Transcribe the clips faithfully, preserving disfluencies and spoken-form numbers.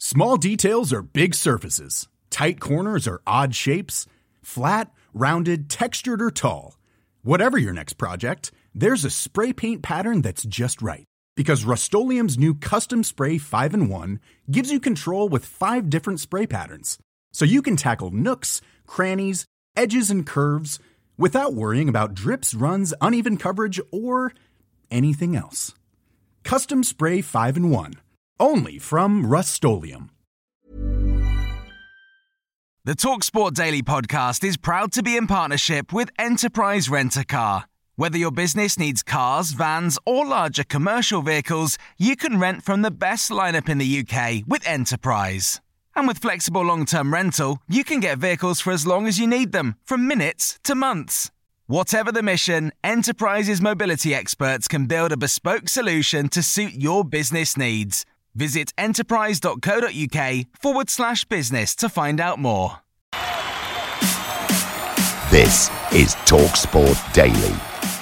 Small details are big surfaces. Tight corners are odd shapes. Flat, rounded, textured, or tall. Whatever your next project, there's a spray paint pattern that's just right. Because Rust-Oleum's new Custom Spray five in one gives you control with five different spray patterns. So you can tackle nooks, crannies, edges, and curves without worrying about drips, runs, uneven coverage, or anything else. Custom Spray five in one. Only from Rust-Oleum. The TalkSport Daily podcast is proud to be in partnership with Enterprise Rent-A-Car. Whether your business needs cars, vans, or larger commercial vehicles, you can rent from the best lineup in the U K with Enterprise. And with flexible long-term rental, you can get vehicles for as long as you need them, from minutes to months. Whatever the mission, Enterprise's mobility experts can build a bespoke solution to suit your business needs. Visit enterprise.co.uk forward slash business to find out more. This is TalkSport Daily.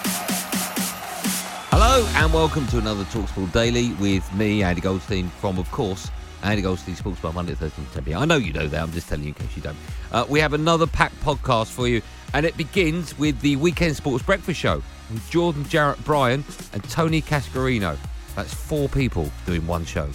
Hello and welcome to another TalkSport Daily with me, Andy Goldstein, from, of course, Andy Goldstein Sports Bar, Monday, Thursday, ten p.m. I know you know that, I'm just telling you in case you don't. Uh, we have another packed podcast for you, and it begins with the Weekend Sports Breakfast Show with Jordan Jarrett Bryan and Tony Cascarino. That's four people doing one show.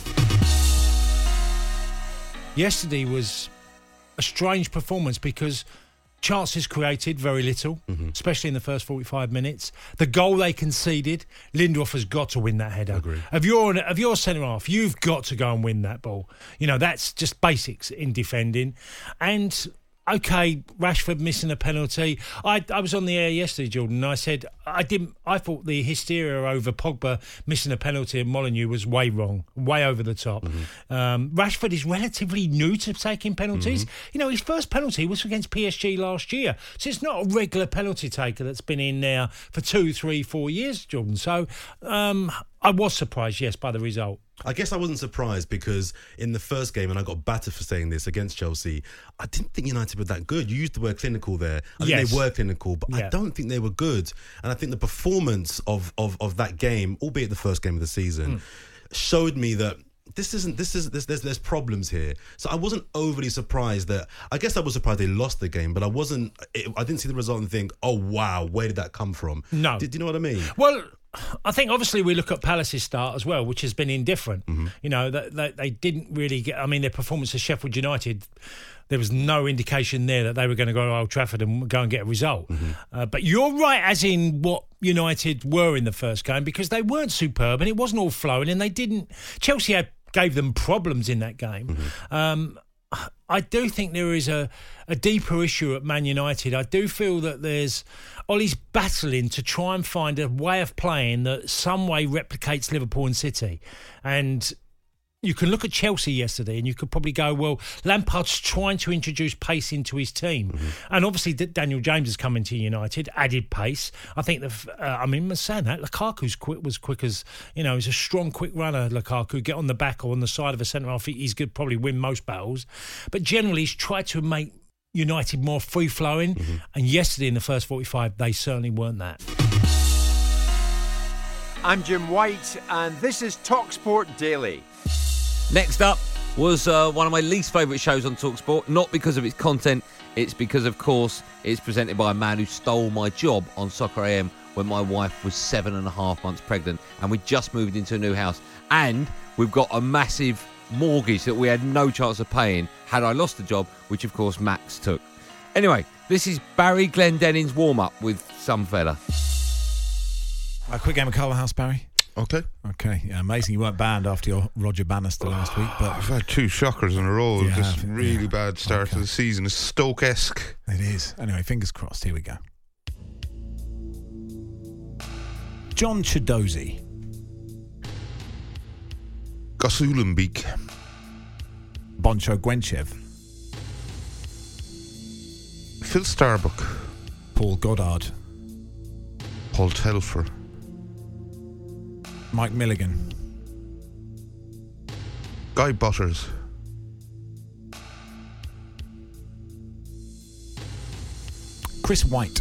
Yesterday was a strange performance because chances created very little, mm-hmm. especially in the first forty-five minutes. The goal they conceded, Lindelof has got to win that header. Agreed. If you're, if you're centre-half, you've got to go and win that ball. You know, that's just basics in defending. And okay, Rashford missing a penalty. I I was on the air yesterday, Jordan, and I said I didn't. I thought the hysteria over Pogba missing a penalty at Molineux was way wrong, way over the top. Mm-hmm. Um, Rashford is relatively new to taking penalties. Mm-hmm. You know, his first penalty was against P S G last year, so it's not a regular penalty taker that's been in there for two, three, four years, Jordan. So um, I was surprised, yes, by the result. I guess I wasn't surprised because in the first game, and I got battered for saying this against Chelsea, I didn't think United were that good. You used the word clinical there. I yes. think they were clinical, but yeah. I don't think they were good. And I think the performance of, of, of that game, albeit the first game of the season, mm. showed me that this isn't, this is, this, there's, there's problems here. So I wasn't overly surprised that, I guess I was surprised they lost the game, but I wasn't, it, I didn't see the result and think, oh wow, where did that come from? No. Did, do you know what I mean? Well, I think obviously we look at Palace's start as well, which has been indifferent. Mm-hmm. You know, that they, they didn't really get, I mean, their performance at Sheffield United, there was no indication there that they were going to go to Old Trafford and go and get a result. Mm-hmm. Uh, but you're right, as in what United were in the first game, because they weren't superb and it wasn't all flowing, and they didn't. Chelsea had, gave them problems in that game. Mm-hmm. Um, I do think there is a, a deeper issue at Man United. I do feel that there's Ollie's battling to try and find a way of playing that some way replicates Liverpool and City. And you can look at Chelsea yesterday and you could probably go, well, Lampard's trying to introduce pace into his team. Mm-hmm. And obviously Daniel James has come into United, added pace. I think, the, uh, I mean, saying that, Lukaku's quick, was quick as, you know, he's a strong, quick runner, Lukaku. Get on the back or on the side of a centre-half, he's good, probably win most battles. But generally, he's tried to make United more free-flowing. Mm-hmm. And yesterday in the first forty-five, they certainly weren't that. I'm Jim White, and this is TalkSport Daily. Next up was uh, one of my least favourite shows on TalkSport, not because of its content, it's because, of course, it's presented by a man who stole my job on Soccer A M when my wife was seven and a half months pregnant, and we just moved into a new house, and we've got a massive mortgage that we had no chance of paying had I lost the job, which, of course, Max took. Anyway, this is Barry Glendenning's warm-up with some fella. A quick game of Colour House, Barry. Okay. Okay. Yeah, amazing you weren't banned after your Roger Bannister last week. But I've had two shockers in a row. You Just have, really yeah. bad start okay. to the season. It's Stoke-esque. It is. Anyway, fingers crossed. Here we go. John Chidozie. Gus Ulenbeek. Boncho Gwenchev. Phil Starbuck. Paul Goddard. Paul Telfer. Mike Milligan. Guy Butters. Chris White.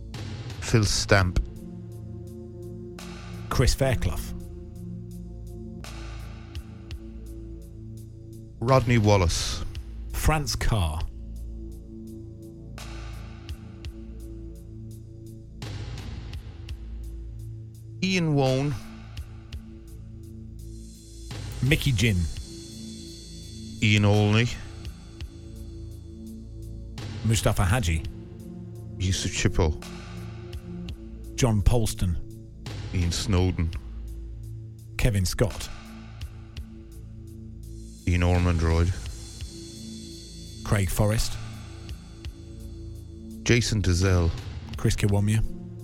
Phil Stamp. Chris Fairclough. Rodney Wallace. France Carr. Ian Wone. Mickey Ginn. Ian Olney. Mustafa Hadji. Yusuf Chippo. John Polston. Ian Snowden. Kevin Scott. Ian Ormondroyd. Craig Forrest. Jason Dezelle. Chris Kiwomya.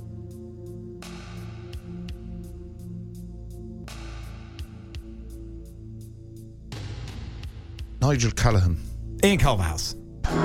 Nigel Callaghan. Ian Culverhouse.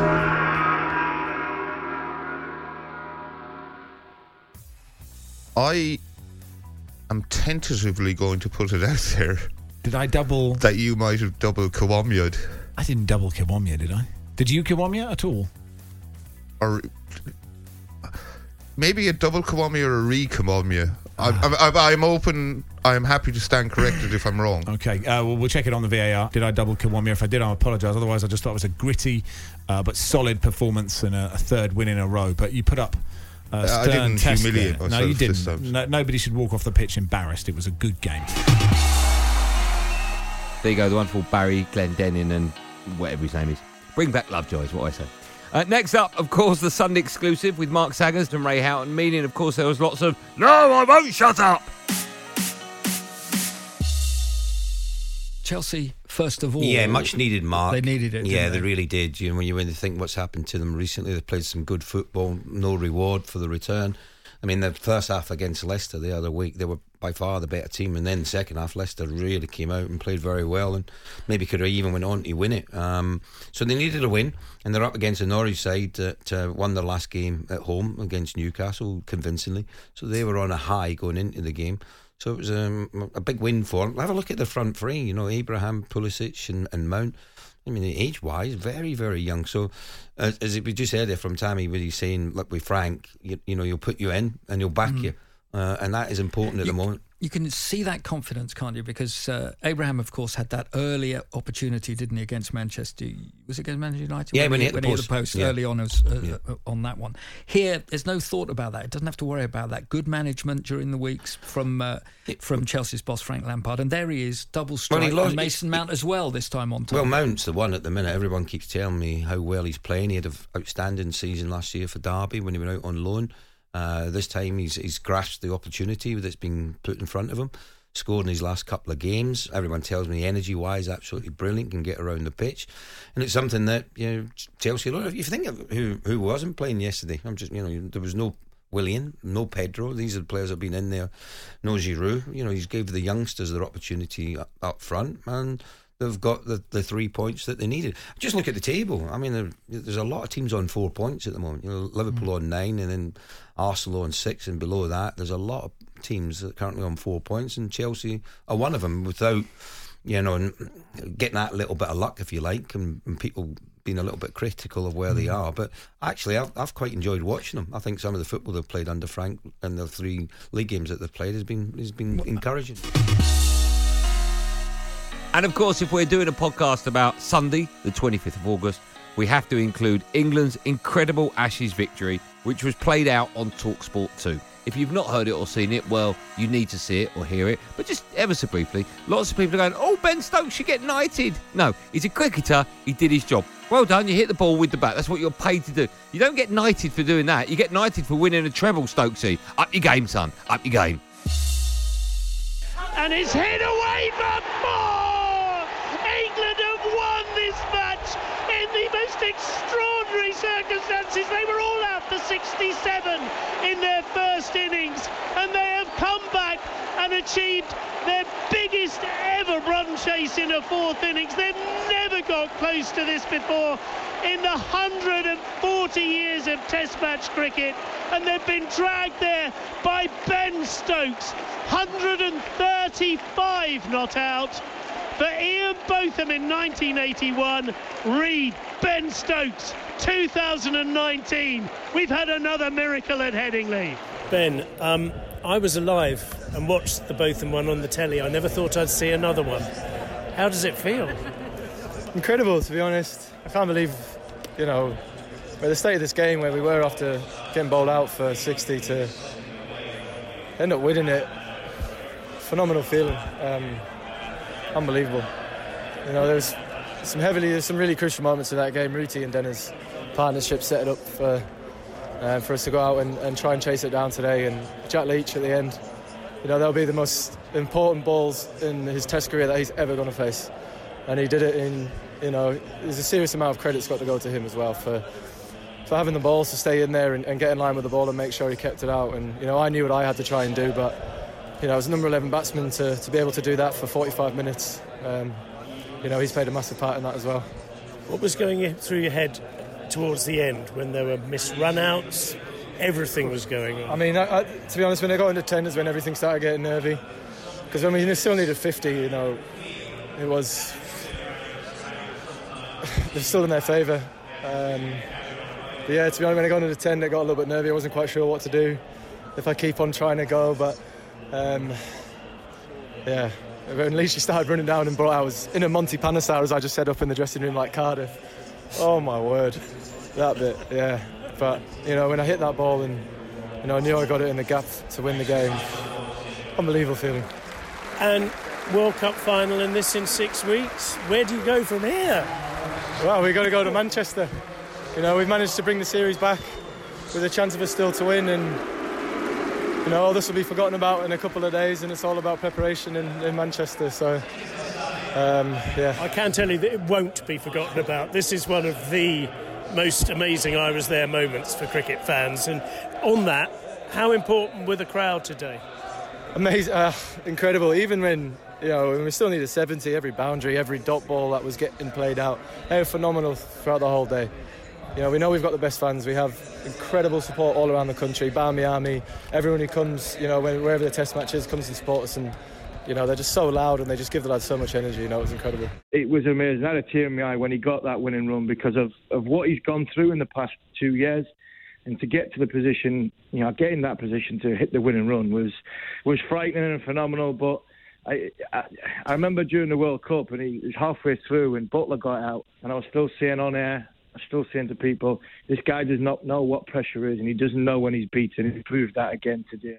I am tentatively going to put it out there Did I double? that you might have double Kiwomya'd. I didn't double Kiwomya, did I? Did you Kiwomya at all? Or maybe a double Kiwomya or a re Kiwomya. I'm, I'm, I'm open. I'm happy to stand corrected if I'm wrong. Okay, uh, well, we'll check it on the V A R. Did I double Kiwomya? If I did, I apologise. Otherwise, I just thought it was a gritty uh, but solid performance and a, a third win in a row. But you put up a stern I didn't test humiliate there. myself No, you this didn't. time. No, nobody should walk off the pitch embarrassed. It was a good game. There you go, the wonderful Barry Glendenning and whatever his name is. Bring back Lovejoy is what I say. Uh, next up, of course, the Sunday exclusive with Mark Saggers and Ray Houghton. Meaning, of course, there was lots of, no, I won't shut up. Chelsea, first of all. Yeah, much needed, Mark. They needed it. Yeah, didn't they? they really did. You know, when you when you think what's happened to them recently, they've played some good football, no reward for the return. I mean, the first half against Leicester the other week, they were by far the better team, and then the second half, Leicester really came out and played very well, and maybe could have even went on to win it. Um, so they needed a win, and they're up against a Norwich side that uh, won their last game at home against Newcastle convincingly. So they were on a high going into the game. So it was um, a big win for them. Have a look at the front three, you know, Abraham, Pulisic and, and Mount. I mean, age-wise, very, very young. So, as, as we just heard there from Tammy, when he's saying, look, with Frank, you, you know, he'll put you in and he'll back mm. you. Uh, and that is important at you, the moment. You can see that confidence, can't you? Because uh, Abraham, of course, had that earlier opportunity, didn't he, against Manchester? Was it against Manchester United? Yeah, when, when he he hit when the he post, hit the post yeah. early on as, uh, yeah. uh, on that one. Here, there's no thought about that. It doesn't have to worry about that. Good management during the weeks from uh, from Chelsea's boss, Frank Lampard. And there he is, double strike, well, lost, and Mason Mount as well this time on top. Well, Mount's the one at the minute. Everyone keeps telling me how well he's playing. He had an outstanding season last year for Derby when he went out on loan. Uh, this time he's, he's grasped the opportunity that's been put in front of him. Scored in his last couple of games. Everyone tells me energy-wise, absolutely brilliant, can get around the pitch, and it's something that, you know, Chelsea. If you think of who who wasn't playing yesterday, I'm just, you know, there was no Willian, no Pedro. These are the players that have been in there. No Giroud. You know, he's gave the youngsters their opportunity up, up front, and they've got the, the three points that they needed. Just look at the table. I mean, there, there's a lot of teams on four points at the moment. You know, Liverpool mm. on nine, and then Arsenal on six, and below that, there's a lot of teams that are currently on four points, and Chelsea are one of them. Without, you know, getting that little bit of luck, if you like, and, and people being a little bit critical of where mm. they are. But actually, I've, I've quite enjoyed watching them. I think some of the football they've played under Frank and the three league games that they've played has been has been encouraging. And of course, if we're doing a podcast about Sunday, the twenty-fifth of August, we have to include England's incredible Ashes victory, which was played out on TalkSport two. If you've not heard it or seen it, well, you need to see it or hear it. But just ever so briefly, lots of people are going, oh, Ben Stokes should get knighted. No, he's a cricketer. He did his job. Well done. You hit the ball with the bat. That's what you're paid to do. You don't get knighted for doing that. You get knighted for winning a treble, Stokesy. Up your game, son. Up your game. And it's hit away for four. England have won this match in the most extraordinary circumstances. They were all out for sixty-seven in their first innings, and they have come back and achieved their biggest ever run chase in a fourth innings. They've never got close to this before in the one hundred forty years of Test match cricket, and they've been dragged there by Ben Stokes. one hundred thirty-five not out for Ian Botham in nineteen eighty-one. Reed, Ben Stokes, two thousand nineteen. We've had another miracle at Headingley. Ben, um, I was alive and watched the Botham one on the telly. I never thought I'd see another one. How does it feel? Incredible, to be honest. I can't believe, you know, by the state of this game where we were after getting bowled out for sixty to end up winning it. Phenomenal feeling. Um, unbelievable. You know, there was some heavily, there's some really crucial moments in that game. Ruti and Denner's partnership set it up for uh, for us to go out and, and try and chase it down today. And Jack Leach at the end, you know, that'll be the most important balls in his Test career that he's ever going to face. And he did it in, you know, there's a serious amount of credit's got to go to him as well for for having the balls to stay in there and, and get in line with the ball and make sure he kept it out. And, you know, I knew what I had to try and do, but, you know, as a number eleven batsman to, to be able to do that for forty-five minutes, um, you know, he's played a massive part in that as well. What was going through your head towards the end when there were missed run-outs? Everything was going on. I mean, I, I, to be honest, when they got into ten is when everything started getting nervy. Because, I mean, they still needed fifty, you know. It was... they're still in their favour. Um, but yeah, to be honest, when I got into the ten, they got a little bit nervy. I wasn't quite sure what to do, if I keep on trying to go. But, um, yeah, when Leachy started running down and brought I was in a Monty Panesar, as I just said, up in the dressing room like Cardiff. Oh, my word. That bit, yeah. But, you know, when I hit that ball and, you know, I knew I got it in the gap to win the game, unbelievable feeling. And World Cup final in this in six weeks. Where do you go from here? Well, we've got to go to Manchester. You know, we've managed to bring the series back with a chance of us still to win, and, you know, all this will be forgotten about in a couple of days, and it's all about preparation in, in Manchester. So, um, yeah. I can tell you that it won't be forgotten about. This is one of the most amazing I was there moments for cricket fans. And on that, how important were the crowd today? Amazing, uh, incredible. Even when, you know, we still needed seventy, every boundary, every dot ball that was getting played out. They were phenomenal throughout the whole day. You know, we know we've got the best fans. We have incredible support all around the country. Barmy Army, everyone who comes, you know, wherever the test match is, comes and supports us. And, you know, they're just so loud and they just give the lads so much energy. You know, it was incredible. It was amazing. I had a tear in my eye when he got that winning run because of, of what he's gone through in the past two years. And to get to the position, you know, getting that position to hit the winning run was was frightening and phenomenal. But I, I, I remember during the World Cup, and he was halfway through, and Butler got out, and I was still saying on air, I was still saying to people, this guy does not know what pressure is, and he doesn't know when he's beaten. He proved that again today.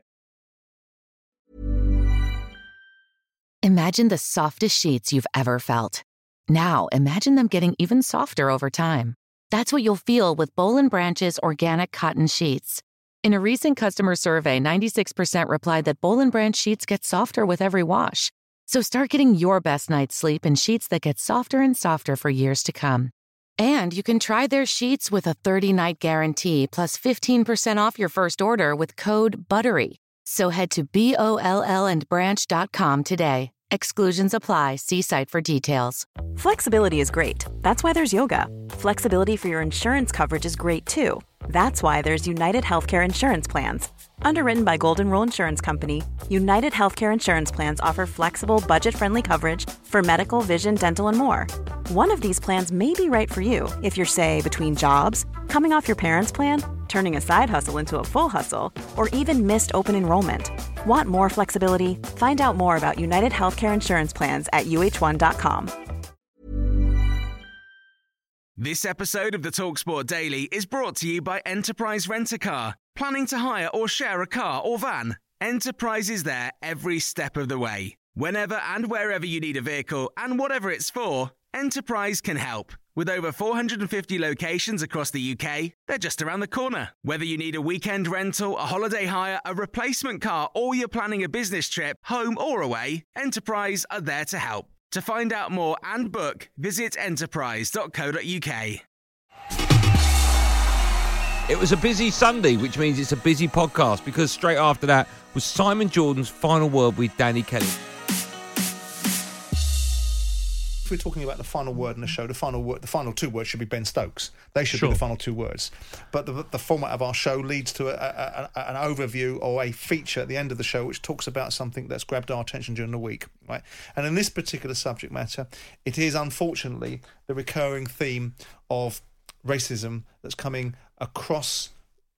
Imagine the softest sheets you've ever felt. Now, imagine them getting even softer over time. That's what you'll feel with Boll and Branch's organic cotton sheets. In a recent customer survey, ninety-six percent replied that Boll and Branch sheets get softer with every wash. So start getting your best night's sleep in sheets that get softer and softer for years to come. And you can try their sheets with a thirty-night guarantee plus fifteen percent off your first order with code BUTTERY. So head to B O L L and branch dot com today. Exclusions apply. See site for details. Flexibility is great. That's why there's yoga. Flexibility for your insurance coverage is great too. That's why there's United Healthcare Insurance Plans. Underwritten by Golden Rule Insurance Company, United Healthcare Insurance Plans offer flexible, budget-friendly coverage for medical, vision, dental, and more. One of these plans may be right for you if you're, say, between jobs, coming off your parents' plan, turning a side hustle into a full hustle, or even missed open enrollment. Want more flexibility? Find out more about United Healthcare Insurance Plans at U H one dot com. This episode of the TalkSport Daily is brought to you by Enterprise Rent-A-Car. Planning to hire or share a car or van? Enterprise is there every step of the way. Whenever and wherever you need a vehicle and whatever it's for, Enterprise can help. With over four hundred fifty locations across the U K, they're just around the corner. Whether you need a weekend rental, a holiday hire, a replacement car, or you're planning a business trip, home or away, Enterprise are there to help. To find out more and book, visit enterprise dot co dot U K. It was a busy Sunday, which means it's a busy podcast, because straight after that was Simon Jordan's final word with Danny Kelly. If we're talking about the final word in the show, the final word, the final two words should be Ben Stokes. They should Sure. be the final two words. But the, the format of our show leads to a, a, a, an overview or a feature at the end of the show which talks about something that's grabbed our attention during the week, right? And in this particular subject matter, it is unfortunately the recurring theme of racism that's coming across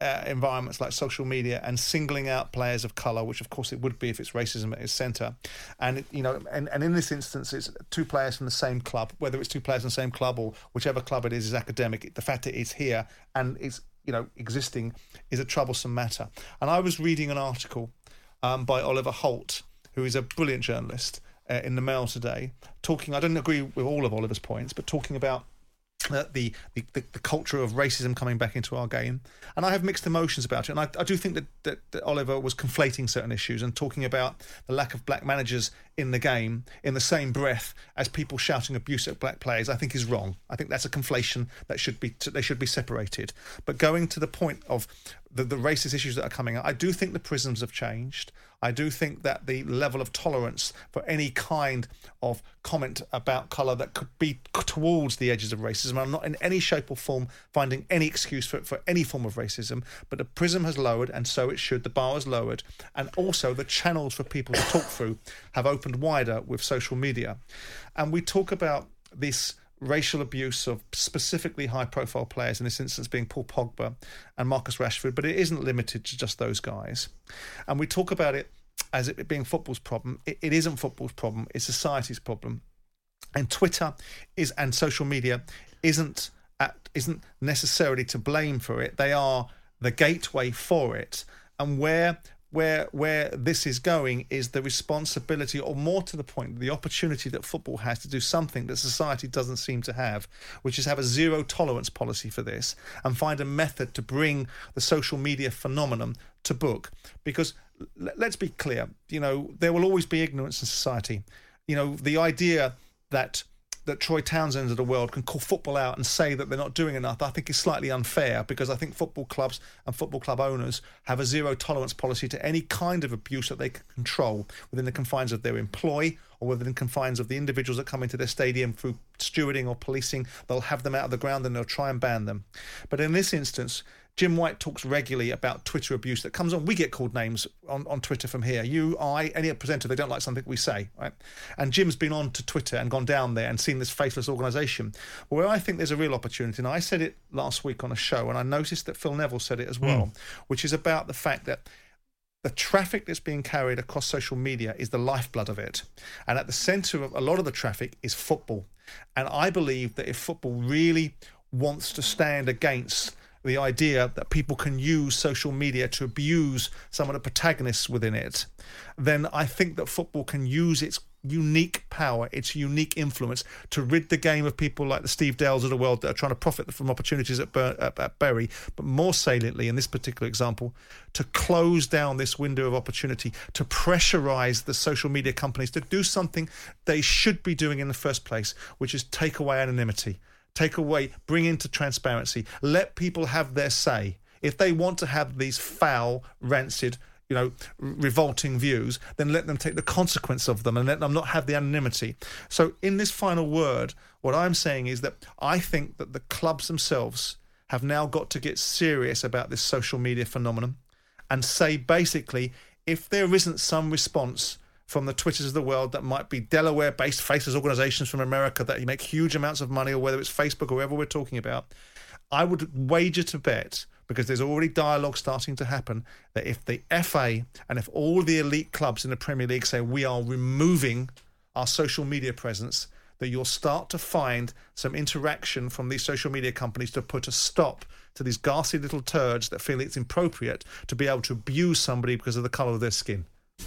uh, environments like social media and singling out players of colour, which of course it would be if it's racism at its centre. And, it, you know, and, and in this instance, it's two players from the same club, whether it's two players from the same club or whichever club it is is academic. The fact that it's here and it's, you know, existing is a troublesome matter. And I was reading an article um, by Oliver Holt, who is a brilliant journalist, uh, in the Mail today, talking, I don't agree with all of Oliver's points, but talking about Uh, the, the the culture of racism coming back into our game, and I have mixed emotions about it. And I, I do think that, that, that Oliver was conflating certain issues and talking about the lack of black managers in the game in the same breath as people shouting abuse at black players. I think is wrong. I think that's a conflation that should be they should be separated. But going to the point of the, the racist issues that are coming out, I do think the prisms have changed. I do think that the level of tolerance for any kind of comment about colour that could be towards the edges of racism, I'm not in any shape or form finding any excuse for, for any form of racism, but the prism has lowered, and so it should. The bar has lowered, and also the channels for people to talk through have opened wider with social media. And we talk about this racial abuse of specifically high-profile players, in this instance being Paul Pogba and Marcus Rashford, but it isn't limited to just those guys. And we talk about it as it being football's problem. It, it isn't football's problem, it's society's problem. And Twitter is and social media isn't at, isn't necessarily to blame for it. They are the gateway for it. And where where where this is going is the responsibility, or more to the point, the opportunity that football has to do something that society doesn't seem to have, which is have a zero tolerance policy for this and find a method to bring the social media phenomenon to book. Because let's be clear, you know, there will always be ignorance in society. You know, the idea that that Troy Townsends of the world can call football out and say that they're not doing enough, I think is slightly unfair, because I think football clubs and football club owners have a zero tolerance policy to any kind of abuse that they can control within the confines of their employ or within the confines of the individuals that come into their stadium through stewarding or policing. They'll have them out of the ground and they'll try and ban them. But in this instance, Jim White talks regularly about Twitter abuse that comes on. We get called names on, on Twitter from here. You, I, any presenter, they don't like something we say, right? And Jim's been on to Twitter and gone down there and seen this faithless organisation. Where I think there's a real opportunity, and I said it last week on a show, and I noticed that Phil Neville said it as well, mm. which is about the fact that the traffic that's being carried across social media is the lifeblood of it. And at the centre of a lot of the traffic is football. And I believe that if football really wants to stand against the idea that people can use social media to abuse some of the protagonists within it, then I think that football can use its unique power, its unique influence to rid the game of people like the Steve Dales of the world that are trying to profit from opportunities at, Bur- at, at Bury, but more saliently in this particular example, to close down this window of opportunity, to pressurise the social media companies to do something they should be doing in the first place, which is take away anonymity. Take away, bring into transparency, let people have their say. If they want to have these foul, rancid, you know, revolting views, then let them take the consequence of them and let them not have the anonymity. So in this final word, what I'm saying is that I think that the clubs themselves have now got to get serious about this social media phenomenon and say, basically, if there isn't some response from the Twitters of the world that might be Delaware-based faceless organisations from America that make huge amounts of money, or whether it's Facebook or whoever we're talking about, I would wager to bet, because there's already dialogue starting to happen, that if the F A and if all the elite clubs in the Premier League say we are removing our social media presence, that you'll start to find some interaction from these social media companies to put a stop to these ghastly little turds that feel it's inappropriate to be able to abuse somebody because of the colour of their skin.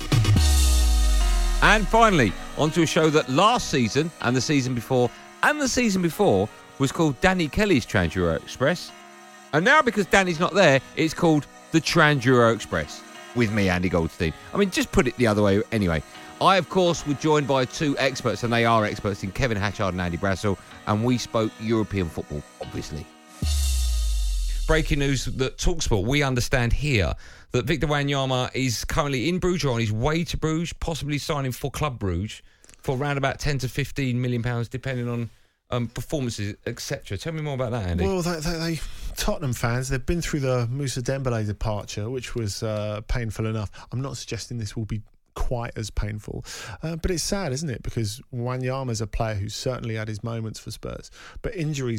And finally, onto a show that last season and the season before and the season before was called Danny Kelly's Trans Euro Express. And now, because Danny's not there, it's called the Trans Euro Express with me, Andy Goldstein. I mean, just put it the other way anyway. I, of course, was joined by two experts, and they are experts in Kevin Hatchard and Andy Brassel, and we spoke European football, obviously. Breaking news that TalkSport, we understand here that Victor Wanyama is currently in Bruges or on his way to Bruges, possibly signing for Club Bruges for around about ten to fifteen million pounds, depending on um, performances, et cetera. Tell me more about that, Andy. Well, they, they, they Tottenham fans, they've been through the Moussa Dembélé departure, which was uh, painful enough. I'm not suggesting this will be quite as painful, uh, but it's sad, isn't it? Because Wanyama's a player who's certainly had his moments for Spurs, but injuries have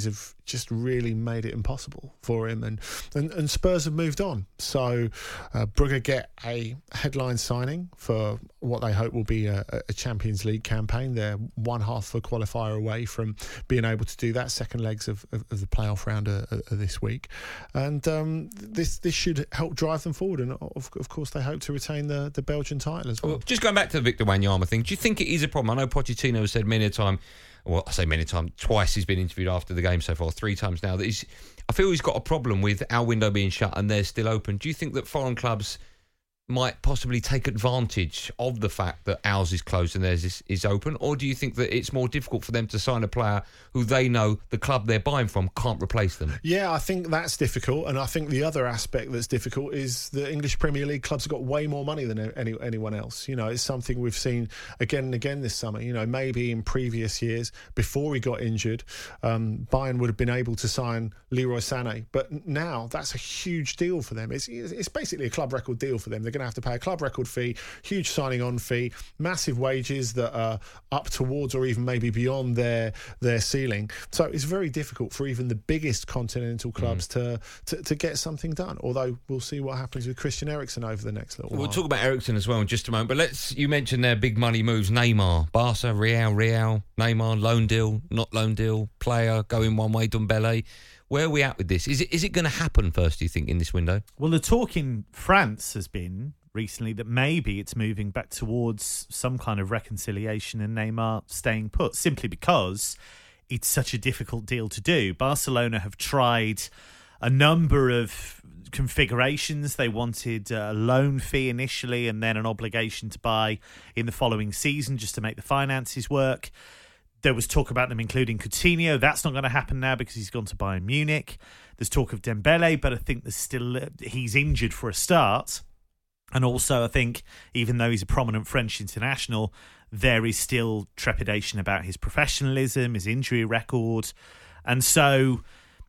just really made it impossible for him. And and, and Spurs have moved on. So uh, Brugge get a headline signing for what they hope will be a, a Champions League campaign. They're one half a qualifier away from being able to do that, second legs of, of, of the playoff round uh, uh, this week. And um, this this should help drive them forward. And of, of course, they hope to retain the, the Belgian title as well. Well, just going back to the Victor Wanyama thing, do you think it is a problem? I know Pochettino has said many a time, well, I say many a time, twice he's been interviewed after the game so far, three times now, that he's, I feel he's got a problem with our window being shut and they're still open. Do you think that foreign clubs might possibly take advantage of the fact that ours is closed and theirs is, is open? Or do you think that it's more difficult for them to sign a player who they know the club they're buying from can't replace them? Yeah, I think that's difficult. And I think the other aspect that's difficult is the English Premier League clubs have got way more money than any, anyone else. You know, it's something we've seen again and again this summer. You know, maybe in previous years, before he got injured, um, Bayern would have been able to sign Leroy Sané. But now that's a huge deal for them. It's, it's basically a club record deal for them. They're going to have to pay a club record fee, huge signing on fee, massive wages that are up towards or even maybe beyond their their ceiling. So it's very difficult for even the biggest continental clubs mm. to, to to get something done. Although we'll see what happens with Christian Eriksen over the next little we'll while. We'll talk about Eriksen as well in just a moment. But let's you mentioned their big money moves. Neymar, Barca, Real, Real, Neymar, loan deal, not loan deal, player going one way, Dembele. Where are we at with this? Is it is it going to happen first, do you think, in this window? Well, the talk in France has been recently that maybe it's moving back towards some kind of reconciliation and Neymar staying put, simply because it's such a difficult deal to do. Barcelona have tried a number of configurations. They wanted a loan fee initially and then an obligation to buy in the following season just to make the finances work. There was talk about them including Coutinho. That's not going to happen now because he's gone to Bayern Munich. There's talk of Dembele, but I think there's still he's injured for a start. And also, I think, even though he's a prominent French international, there is still trepidation about his professionalism, his injury record. And so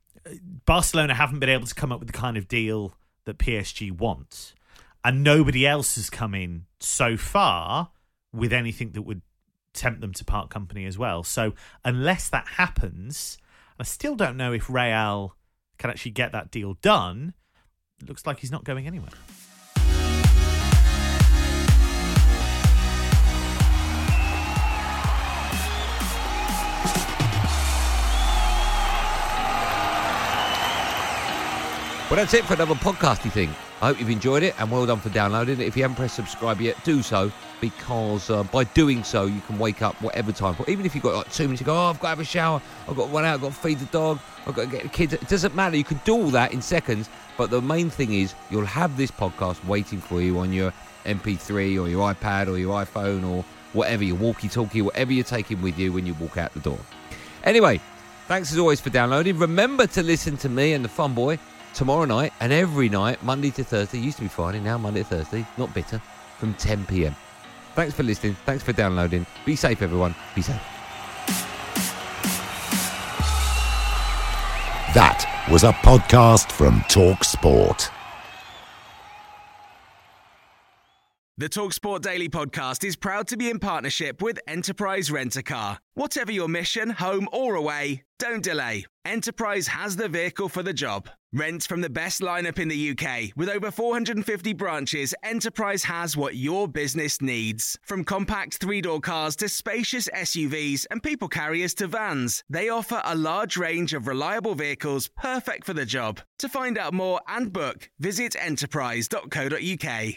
Barcelona haven't been able to come up with the kind of deal that P S G want. And nobody else has come in so far with anything that would tempt them to part company as well. So unless that happens, I still don't know if Real can actually get that deal done. It looks like he's not going anywhere. Well, that's it for another podcasty thing. I hope you've enjoyed it and well done for downloading it. If you haven't pressed subscribe yet, do so, because uh, by doing so, you can wake up whatever time. Even if you've got like two minutes to go, oh, I've got to have a shower, I've got to run out, I've got to feed the dog, I've got to get the kids. It doesn't matter. You can do all that in seconds. But the main thing is you'll have this podcast waiting for you on your M P three or your iPad or your iPhone or whatever, your walkie-talkie, whatever you're taking with you when you walk out the door. Anyway, thanks as always for downloading. Remember to listen to me and the Fun Boy tomorrow night and every night, Monday to Thursday. Used to be Friday, now Monday to Thursday. Not bitter. From ten p.m. Thanks for listening. Thanks for downloading. Be safe, everyone. Be safe. That was a podcast from Talk Sport. The TalkSport Daily Podcast is proud to be in partnership with Enterprise Rent-A-Car. Whatever your mission, home or away, don't delay. Enterprise has the vehicle for the job. Rent from the best lineup in the U K. With over four hundred fifty branches, Enterprise has what your business needs. From compact three-door cars to spacious S U Vs and people carriers to vans, they offer a large range of reliable vehicles perfect for the job. To find out more and book, visit enterprise dot co dot uk.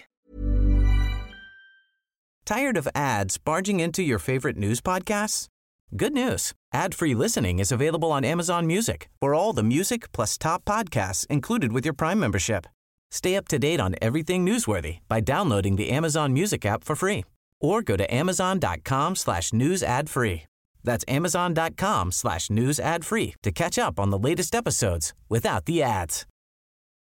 Tired of ads barging into your favorite news podcasts? Good news. Ad-free listening is available on Amazon Music for all the music plus top podcasts included with your Prime membership. Stay up to date on everything newsworthy by downloading the Amazon Music app for free or go to amazon.com slash news ad free. That's amazon.com slash news ad free to catch up on the latest episodes without the ads.